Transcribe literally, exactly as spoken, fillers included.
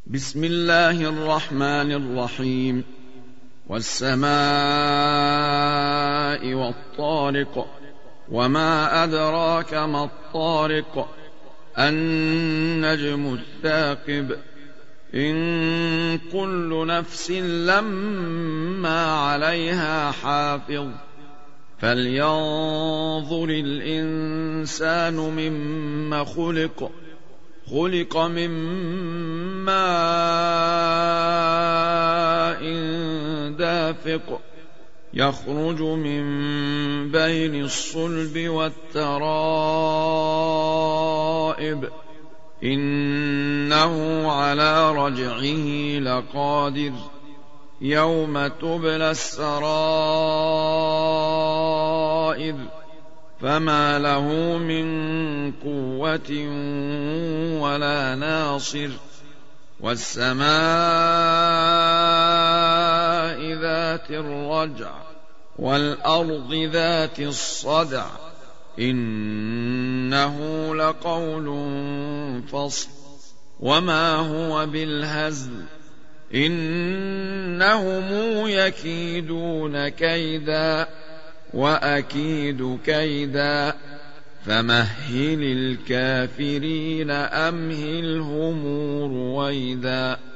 بسم الله الرحمن الرحيم. والسماء والطارق، وما أدراك ما الطارق، النجم الثاقب، إن كل نفس لما عليها حافظ، فلينظر الإنسان مما خلق خلق من ماء دافق، يخرج من بين الصلب والترائب، إنه على رجعه لقادر، يوم تبلى السرائر، فما له من قوة ولا ناصر. والسماء ذات الرجع، والأرض ذات الصدع، إنه لقول فصل، وما هو بالهزل، إنهم يكيدون كيدا وأكيد كيدا، فمهل الكافرين أمهلهم رويدا.